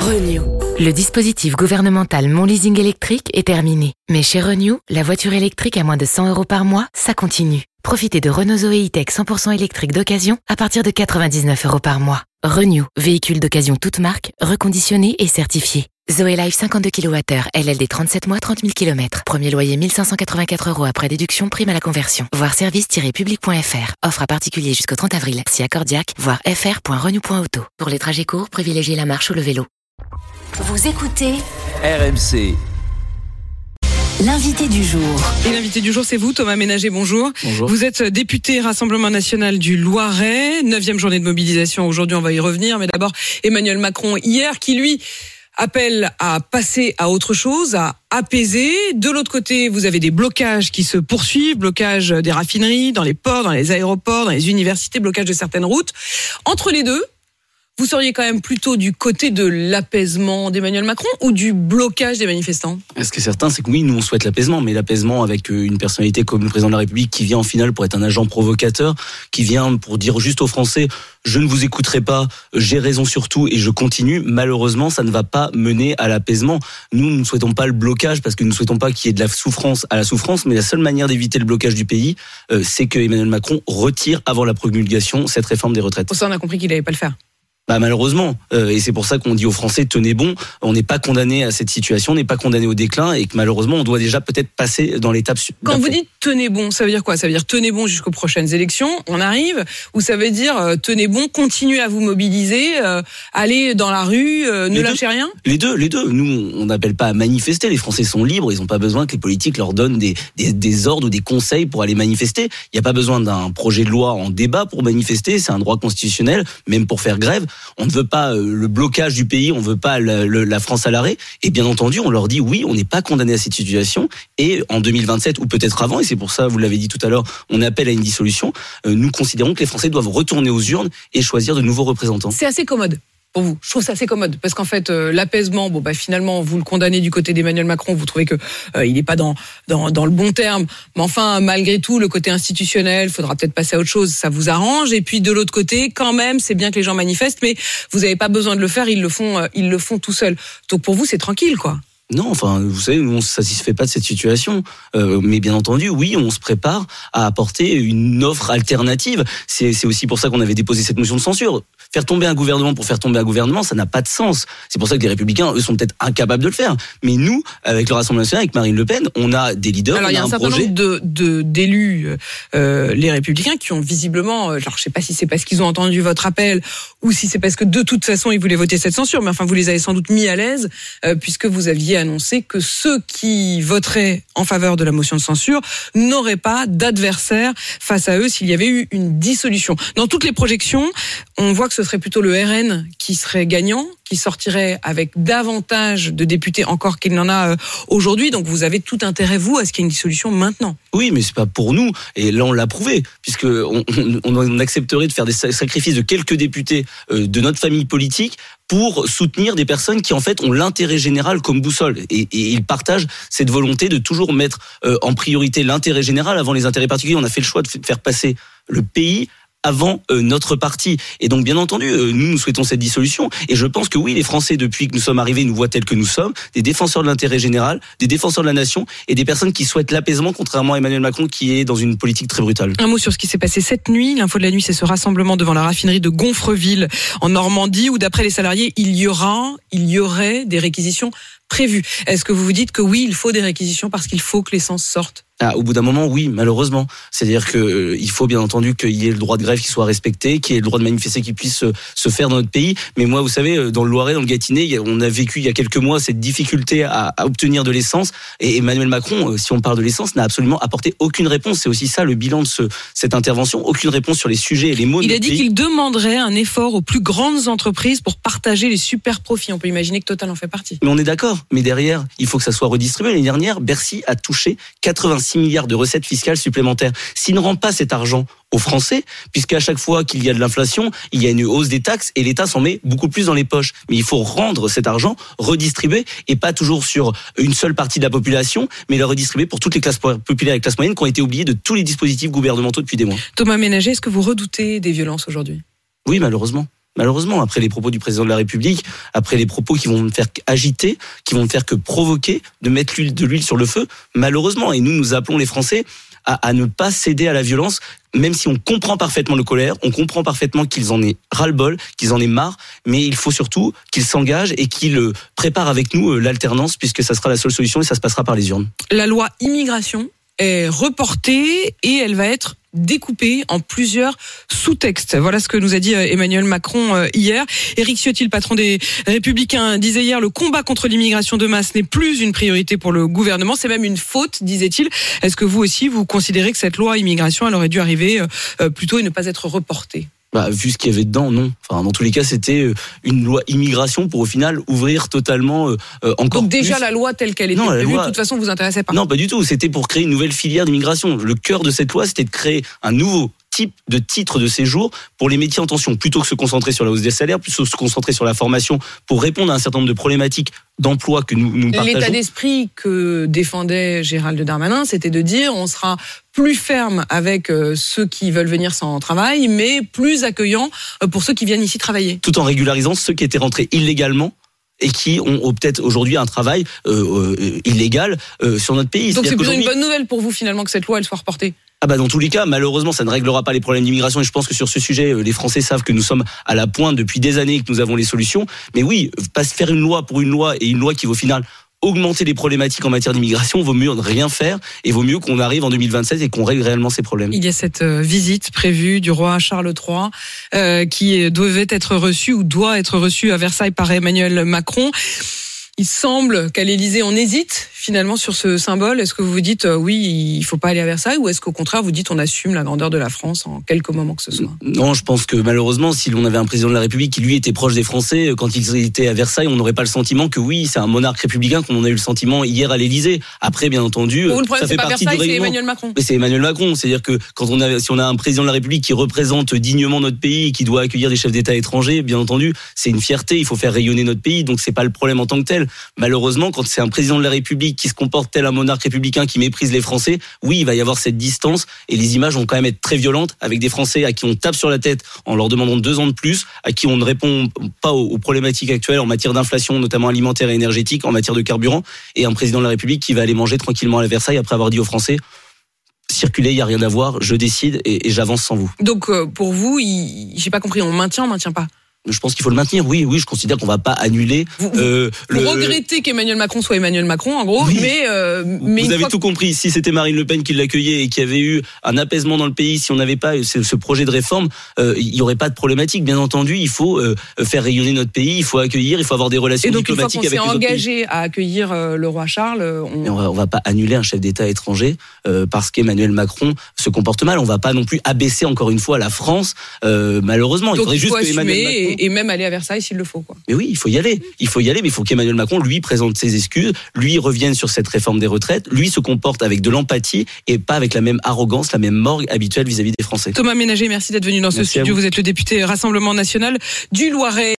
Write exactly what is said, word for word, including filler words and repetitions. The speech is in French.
Renew. Le dispositif gouvernemental Mon Leasing électrique est terminé. Mais chez Renew, la voiture électrique à moins de cent euros par mois, ça continue. Profitez de Renault Zoé E-Tech cent pour cent électrique d'occasion à partir de quatre-vingt-dix-neuf euros par mois. Renew, véhicule d'occasion toute marque, reconditionné et certifié. Zoé Life cinquante-deux kilowattheures, L L D trente-sept mois, trente mille kilomètres. Premier loyer mille cinq cent quatre-vingt-quatre euros après déduction, prime à la conversion. Voir service tiret public point f r. Offre à particulier jusqu'au trente avril. Si accordiaque, voir f r point renew point auto. Pour les trajets courts, privilégiez la marche ou le vélo. Vous écoutez R M C. L'invité du jour. Et l'invité du jour, c'est vous, Thomas Ménager, bonjour. Bonjour. Vous êtes député Rassemblement National du Loiret, neuvième journée de mobilisation. Aujourd'hui, on va y revenir. Mais d'abord, Emmanuel Macron, hier, qui lui appelle à passer à autre chose, à apaiser. De l'autre côté, vous avez des blocages qui se poursuivent, blocage des raffineries, dans les ports, dans les aéroports, dans les universités, blocage de certaines routes. Entre les deux, vous seriez quand même plutôt du côté de l'apaisement d'Emmanuel Macron ou du blocage des manifestants ? Ce qui est certain, c'est que oui, nous on souhaite l'apaisement, mais l'apaisement avec une personnalité comme le président de la République qui vient en finale pour être un agent provocateur, qui vient pour dire juste aux Français « je ne vous écouterai pas, j'ai raison sur tout et je continue », malheureusement ça ne va pas mener à l'apaisement. Nous, nous ne souhaitons pas le blocage parce que nous ne souhaitons pas qu'il y ait de la souffrance à la souffrance, mais la seule manière d'éviter le blocage du pays, euh, c'est que Emmanuel Macron retire avant la promulgation cette réforme des retraites. Pour ça, on a compris qu'il n'allait pas le faire. Bah malheureusement, euh, et c'est pour ça qu'on dit aux Français tenez bon, on n'est pas condamné à cette situation, on n'est pas condamné au déclin et que malheureusement on doit déjà peut-être passer dans l'étape suivante. Quand vous dites tenez bon, ça veut dire quoi ? Ça veut dire tenez bon jusqu'aux prochaines élections, on arrive, ou ça veut dire euh, tenez bon, continuez à vous mobiliser, euh, allez dans la rue, euh, ne les lâchez deux, rien ? Les deux, les deux. Nous, on n'appelle pas à manifester, les Français sont libres, ils n'ont pas besoin que les politiques leur donnent des, des, des ordres ou des conseils pour aller manifester. Il n'y a pas besoin d'un projet de loi en débat pour manifester, c'est un droit constitutionnel, même pour faire grève. On ne veut pas le blocage du pays, on veut pas la, la France à l'arrêt. Et bien entendu, on leur dit oui, on n'est pas condamné à cette situation. Et en deux mille vingt-sept ou peut-être avant, et c'est pour ça, vous l'avez dit tout à l'heure, on appelle à une dissolution. Euh, nous considérons que les Français doivent retourner aux urnes et choisir de nouveaux représentants. C'est assez commode pour vous. Je trouve ça assez commode parce qu'en fait euh, l'apaisement, bon bah finalement vous le condamnez du côté d'Emmanuel Macron, vous trouvez que euh, il est pas dans dans dans le bon terme, mais enfin malgré tout le côté institutionnel, faudra peut-être passer à autre chose, ça vous arrange. Et puis de l'autre côté, quand même, c'est bien que les gens manifestent, mais vous n'avez pas besoin de le faire, ils le font euh, ils le font tout seuls. Donc pour vous c'est tranquille quoi. Non, enfin, vous savez, nous, on ne se satisfait pas de cette situation. Euh, mais bien entendu, oui, on se prépare à apporter une offre alternative. C'est, c'est aussi pour ça qu'on avait déposé cette motion de censure. Faire tomber un gouvernement pour faire tomber un gouvernement, ça n'a pas de sens. C'est pour ça que les Républicains, eux, sont peut-être incapables de le faire. Mais nous, avec le Rassemblement national, avec Marine Le Pen, on a des leaders, alors, on a, il y a un, un certain projet. nombre de, de, d'élus, euh, les Républicains, qui ont visiblement, euh, alors je sais pas si c'est parce qu'ils ont entendu votre appel ou si c'est parce que de toute façon ils voulaient voter cette censure, mais enfin vous les avez sans doute mis à l'aise euh, puisque vous aviez annoncé que ceux qui voteraient en faveur de la motion de censure n'auraient pas d'adversaire face à eux s'il y avait eu une dissolution. Dans toutes les projections, on voit que ce serait plutôt le R N qui serait gagnant, qui sortirait avec davantage de députés encore qu'il n'en a aujourd'hui. Donc vous avez tout intérêt, vous, à ce qu'il y ait une dissolution maintenant. Oui, mais c'est pas pour nous. Et là, on l'a prouvé, puisque on, on, on accepterait de faire des sacrifices de quelques députés euh, de notre famille politique pour soutenir des personnes qui, en fait, ont l'intérêt général comme boussole. Et, et ils partagent cette volonté de toujours mettre euh, en priorité l'intérêt général avant les intérêts particuliers. On a fait le choix de faire passer le pays avant euh, notre parti. Et donc, bien entendu, euh, nous, nous souhaitons cette dissolution. Et je pense que oui, les Français, depuis que nous sommes arrivés, nous voient tels que nous sommes, des défenseurs de l'intérêt général, des défenseurs de la nation et des personnes qui souhaitent l'apaisement, contrairement à Emmanuel Macron, qui est dans une politique très brutale. Un mot sur ce qui s'est passé cette nuit. L'info de la nuit, c'est ce rassemblement devant la raffinerie de Gonfreville, en Normandie, où d'après les salariés, il y aura, il y aurait des réquisitions prévues. Est-ce que vous vous dites que oui, il faut des réquisitions parce qu'il faut que l'essence sorte ? Ah, au bout d'un moment, oui, malheureusement. C'est-à-dire que euh, il faut bien entendu qu'il y ait le droit de grève qui soit respecté, qu'il y ait le droit de manifester qui puisse se, se faire dans notre pays. Mais moi, vous savez, dans le Loiret, dans le Gâtinais, on a vécu il y a quelques mois cette difficulté à, à obtenir de l'essence. Et Emmanuel Macron, si on parle de l'essence, n'a absolument apporté aucune réponse. C'est aussi ça le bilan de ce, cette intervention. Aucune réponse sur les sujets et les mots. Il de a dit pays. qu'il demanderait un effort aux plus grandes entreprises pour partager les super profits. On peut imaginer que Total en fait partie. Mais on est d'accord. Mais derrière, il faut que ça soit redistribué. L'année dernière, Bercy a touché quatre-vingt-six milliards de recettes fiscale supplémentaire. S'il ne rend pas cet argent aux Français, puisqu'à chaque fois qu'il y a de l'inflation, il y a une hausse des taxes et l'État s'en met beaucoup plus dans les poches. Mais il faut rendre cet argent, redistribuer, et pas toujours sur une seule partie de la population, mais le redistribuer pour toutes les classes populaires et classes moyennes qui ont été oubliées de tous les dispositifs gouvernementaux depuis des mois. Thomas Ménager, est-ce que vous redoutez des violences aujourd'hui ? Oui, malheureusement. Malheureusement, après les propos du président de la République, après les propos qui vont me faire agiter, qui vont me faire que provoquer, de mettre l'huile, de l'huile sur le feu, malheureusement. Et nous, nous appelons les Français à, à ne pas céder à la violence, même si on comprend parfaitement le colère, on comprend parfaitement qu'ils en aient ras-le-bol, qu'ils en aient marre, mais il faut surtout qu'ils s'engagent et qu'ils préparent avec nous l'alternance, puisque ça sera la seule solution et ça se passera par les urnes. La loi immigration est reportée et elle va être découpée en plusieurs sous-textes. Voilà ce que nous a dit Emmanuel Macron hier. Éric Ciotti, le patron des Républicains, disait hier: le combat contre l'immigration de masse n'est plus une priorité pour le gouvernement, c'est même une faute, disait-il. Est-ce que vous aussi, vous considérez que cette loi immigration, elle aurait dû arriver plus tôt et ne pas être reportée ? Bah, vu ce qu'il y avait dedans, non. Enfin, dans tous les cas, c'était une loi immigration pour au final ouvrir totalement euh, encore Donc déjà plus. La loi telle qu'elle était non, prévue, loi... de toute façon, vous intéressait pas. Non, pas du tout. C'était pour créer une nouvelle filière d'immigration. Le cœur de cette loi, c'était de créer un nouveau type de titre de séjour pour les métiers en tension, plutôt que se concentrer sur la hausse des salaires, plutôt que se concentrer sur la formation pour répondre à un certain nombre de problématiques d'emploi que nous, nous partageons. L'état d'esprit que défendait Gérald Darmanin, c'était de dire on sera plus ferme avec ceux qui veulent venir sans travail, mais plus accueillant pour ceux qui viennent ici travailler. Tout en régularisant ceux qui étaient rentrés illégalement et qui ont, ont peut-être aujourd'hui un travail euh, euh, illégal euh, sur notre pays. Donc c'est plutôt une bonne nouvelle pour vous finalement que cette loi elle soit reportée. Ah bah dans tous les cas, malheureusement, ça ne réglera pas les problèmes d'immigration et je pense que sur ce sujet, les Français savent que nous sommes à la pointe depuis des années et que nous avons les solutions. Mais oui, pas faire une loi pour une loi et une loi qui va au final augmenter les problématiques en matière d'immigration, vaut mieux ne rien faire et vaut mieux qu'on arrive en deux mille vingt-sept et qu'on règle réellement ces problèmes. Il y a cette visite prévue du roi Charles trois euh, qui devait être reçue ou doit être reçue à Versailles par Emmanuel Macron. Il semble qu'à l'Élysée, on hésite finalement sur ce symbole. Est-ce que vous vous dites euh, oui, il faut pas aller à Versailles, ou est-ce qu'au contraire vous dites on assume la grandeur de la France en quelque moment que ce soit ? Non, je pense que malheureusement, si l'on avait un président de la République qui lui était proche des Français, quand il était à Versailles, on n'aurait pas le sentiment que oui, c'est un monarque républicain comme on a eu le sentiment hier à l'Élysée. Après, bien entendu, bon, le problème, ça fait c'est pas partie Versailles, du règlement. C'est Emmanuel Macron. Mais c'est Emmanuel Macron, c'est-à-dire que quand on a, si on a un président de la République qui représente dignement notre pays et qui doit accueillir des chefs d'État étrangers, bien entendu, c'est une fierté. Il faut faire rayonner notre pays, donc c'est pas le problème en tant que tel. Malheureusement, quand c'est un président de la République qui se comporte tel un monarque républicain qui méprise les Français, oui, il va y avoir cette distance et les images vont quand même être très violentes avec des Français à qui on tape sur la tête en leur demandant deux ans de plus, à qui on ne répond pas aux, aux problématiques actuelles en matière d'inflation, notamment alimentaire et énergétique, en matière de carburant, et un président de la République qui va aller manger tranquillement à Versailles après avoir dit aux Français: circulez, il n'y a rien à voir, je décide et, et j'avance sans vous. Donc euh, pour vous, il, j'ai pas compris, on maintient, on maintient pas ? Je pense qu'il faut le maintenir. Oui, oui, je considère qu'on va pas annuler. Vous, euh, vous le... regrettez qu'Emmanuel Macron soit Emmanuel Macron, en gros, oui. mais, euh, mais vous avez fois... tout compris. Si c'était Marine Le Pen qui l'accueillait et qui avait eu un apaisement dans le pays, si on n'avait pas ce, ce projet de réforme, euh, il y aurait pas de problématique. Bien entendu, il faut euh, faire rayonner notre pays, il faut accueillir, il faut avoir des relations et donc, diplomatiques avec les autres pays. Une fois qu'on s'est engagé à accueillir euh, le roi Charles, on... on va, on va pas annuler un chef d'État étranger euh, parce qu'Emmanuel Macron se comporte mal. On va pas non plus abaisser encore une fois la France, euh, malheureusement. Donc il faudrait il faut juste assumer que Emmanuel Macron... et, et même aller à Versailles s'il le faut, quoi. Mais oui, il faut y aller. Il faut y aller, mais il faut qu'Emmanuel Macron, lui, présente ses excuses, lui revienne sur cette réforme des retraites, lui se comporte avec de l'empathie et pas avec la même arrogance, la même morgue habituelle vis-à-vis des Français. Thomas Ménager, merci d'être venu dans ce merci studio. Vous. vous êtes le député Rassemblement National du Loiret.